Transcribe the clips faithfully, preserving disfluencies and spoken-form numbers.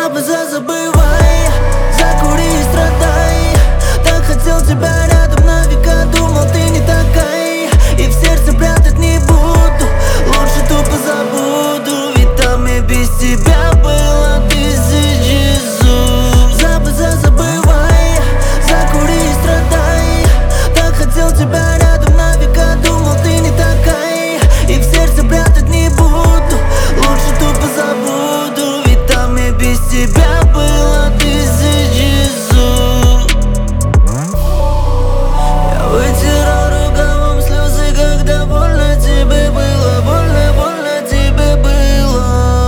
Забы, забывай, закури и страдай. Так хотел тебя рядом на века, думал ты не такая. И в сердце прятать не буду, лучше тупо забуду. Ведь там и без тебя было тысячи зуб. Забы, забывай, закури и страдай. Так хотел тебя рядом на века, думал ты не такая. И в сердце прятать не буду, лучше тупо забуду. Ведь там и без тебя было тысячи зуб. Я вытирал рукавом слезы, когда больно тебе было, больно, больно тебе было.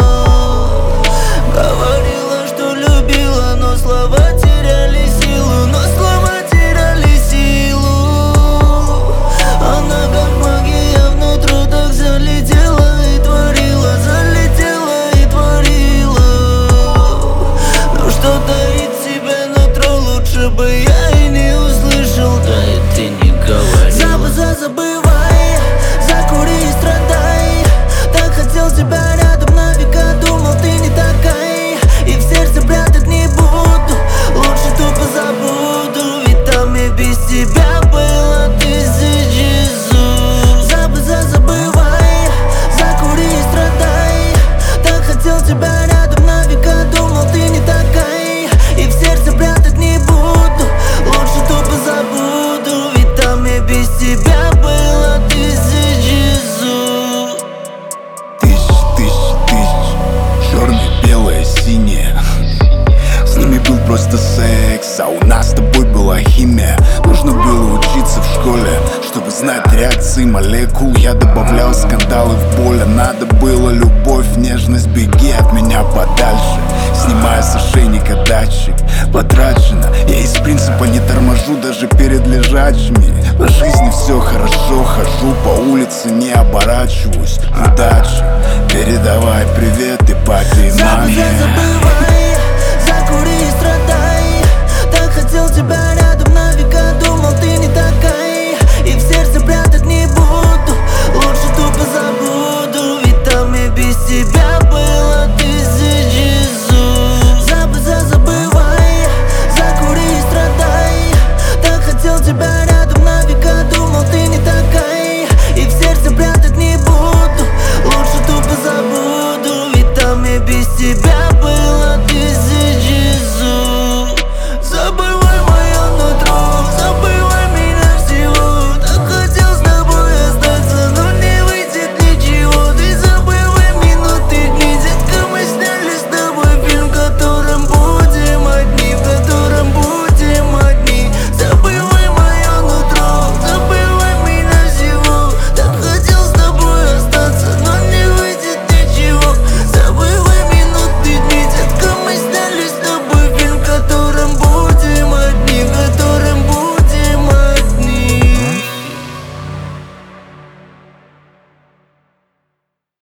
Говорила, что любила, но слова теряли силу, но слова теряли силу. Она как магия внутрь так залетела и творила, залетела и творила. Но что таит в себе нутро, лучше бы я и не услышал. Да и ты не говорил. Забы, забывай, закури и страдай. Так хотел тебя рядом на века, думал ты не такая. И в сердце прятать не буду, лучше тупо забуду. Ведь там и без тебя было тысячи зуб. Забы, забывай, закури и страдай. Так хотел тебя рядом на века, думал ты не такая. И в сердце прятать не буду, лучше тупо забуду. Ведь там и без тебя было тысячи зуб. Тысячи, тысячи, тысячи, черное, белое, синее. С ними был просто секс, а у нас с тобой была химия. Нужно было учиться в школе, чтобы знать реакции молекул. Я добавлял скандалы в боль, а надо было любовь, нежность. Беги от меня подальше, снимая с ошейника датчик. Потрачено, я из принципа не торможу даже перед лежачими. В жизни все хорошо, хожу по улице, не оборачиваюсь. Удачи, передавай привет и папе и маме.